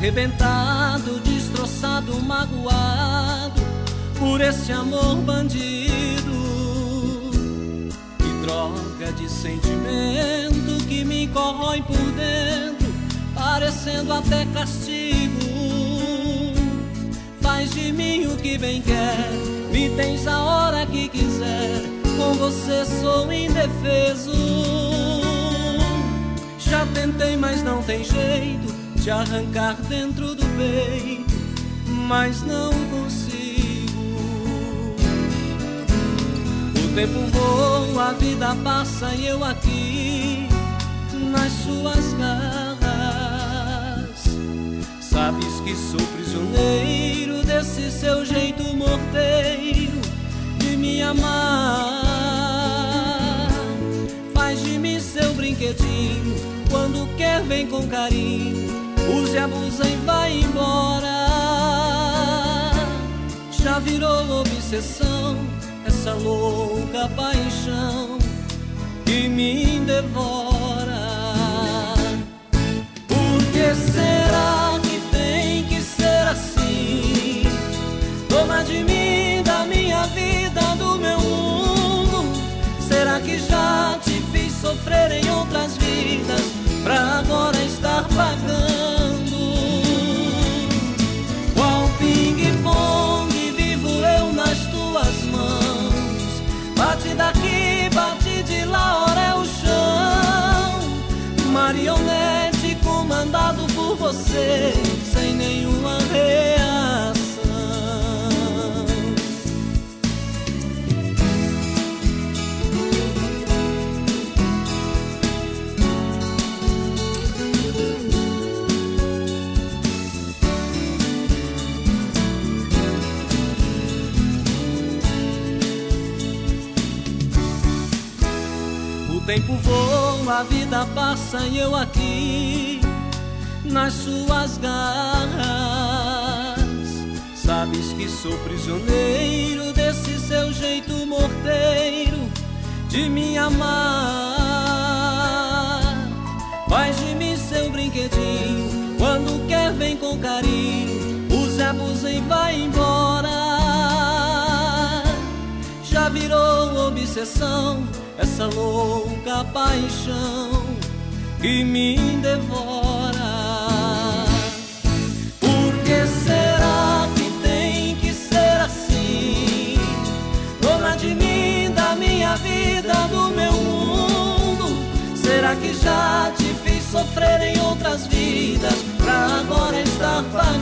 arrebentado, destroçado, magoado por esse amor bandido. Que droga de sentimento que me corrói por dentro, parecendo até castigo. Faz de mim o que bem quer, me tens a hora que quiser, com você sou indefeso. Já tentei, mas não tem jeito de arrancar dentro do peito, mas não consigo. O tempo voa, a vida passa e eu aqui nas suas garras. Sabes que sou prisioneiro desse seu jeito morteiro de me amar. Faz de mim seu brinquedinho, quando quer vem com carinho, use, abusa e vai embora. Já virou obsessão essa louca paixão que me devora. Por que será que tem que ser assim? Dona de mim, da minha vida, do meu mundo. Será que já te fiz sofrer em outras vidas pra agora estar pagando? Qual ping-pong vivo eu nas tuas mãos, bate daqui, bate de lá, ora é o chão. Marionete comandado por você, sem nenhuma reação. O tempo voa, a vida passa e eu aqui nas suas garras. Sabes que sou prisioneiro desse seu jeito morteiro de me amar. Faz de mim seu brinquedinho, quando quer vem com carinho, use, abusa e vai embora. Já virou obsessão essa louca paixão que me devora. Por que será que tem que ser assim? Dona de mim, da minha vida, do meu mundo. Será que já te fiz sofrer em outras vidas pra agora estar pagando?